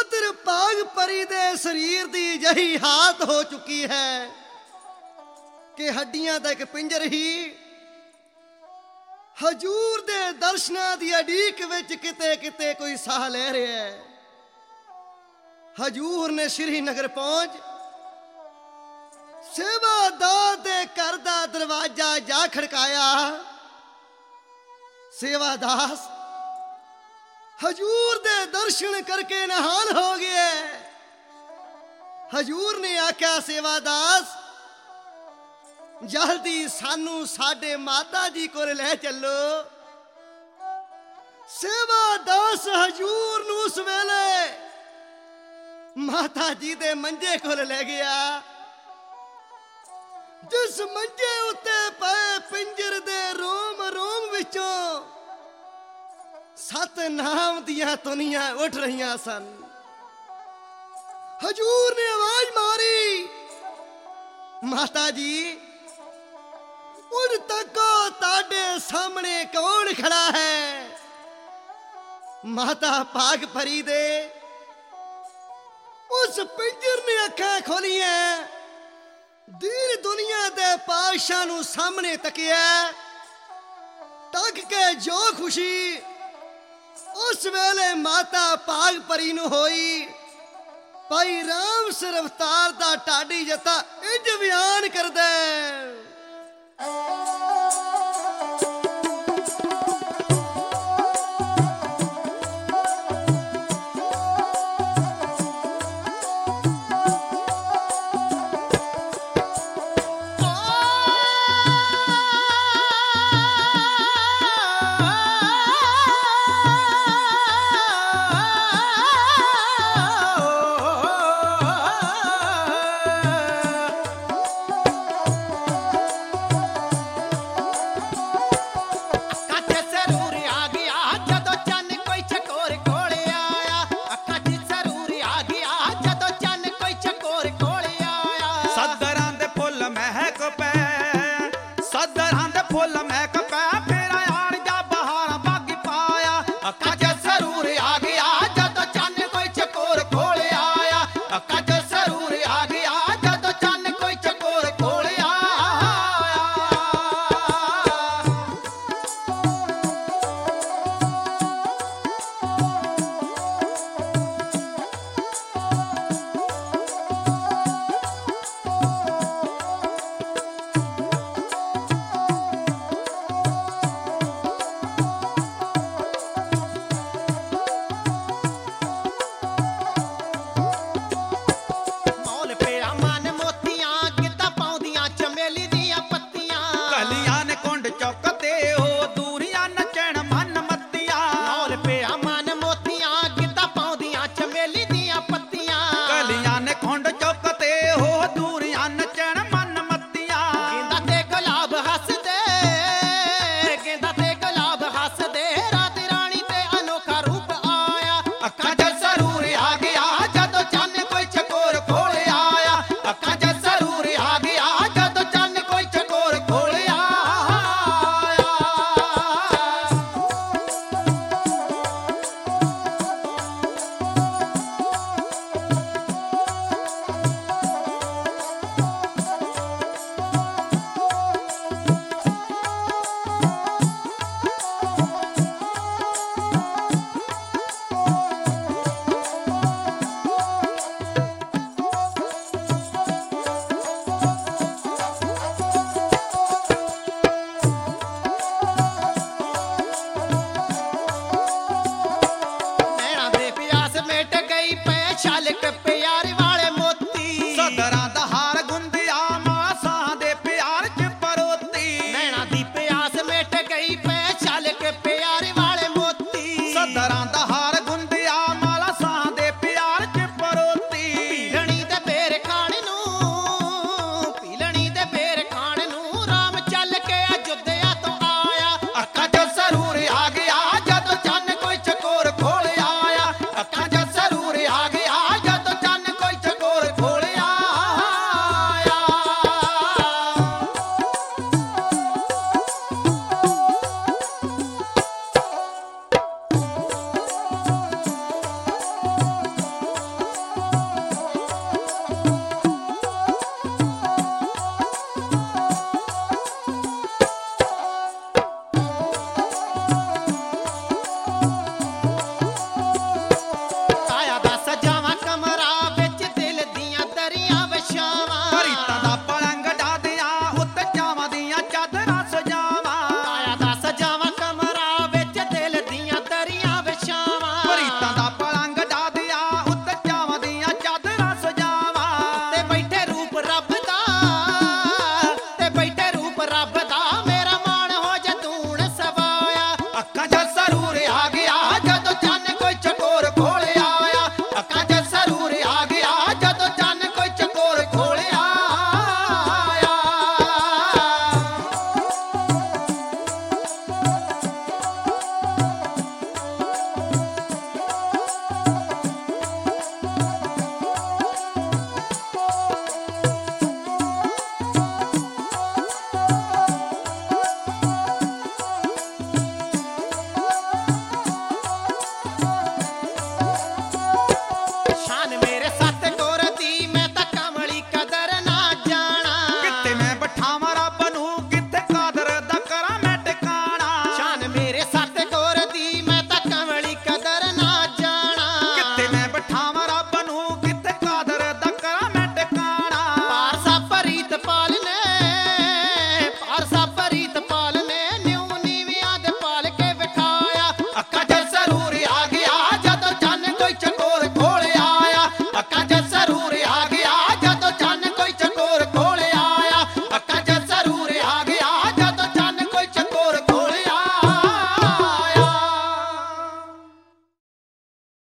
उधर पाग परी दे शरीर दी जही हाथ हो चुकी है कि हड्डियां दा एक पिंजर ही। हजूर दे दर्शनां दी अडीक विच किते किते कोई साह ले रहा है। हजूर ने श्रीनगर पहुंच सेवादार दे घर दा दरवाजा जा खड़काया। सेवादास हजूर दे दर्शन करके नहान हो गए। हजूर ने आख्या सेवादास जल्दी सानू साडे माता जी को ले चलो। सेवादास हजूर नू उस वेले माता जी दे मंजे को ले गया। जिस मंजे उत्ते पे पिंजर दे रोम रोम विचों सतनाम दियां तुनियां उठ रही सन। हजूर ने आवाज मारी, माता जी उठ तको, ताडे सामने कौन खड़ा है? माता पाग परी दे उस पिंजर ने अखां खोलियां। दीन दुनिया दे पातशाह नू सामने तकिया। तक के जो खुशी उस वेले माता पाग परी नू होई। भाई राम सिर अवतार दा टाडी जता इंज बयान कर दे।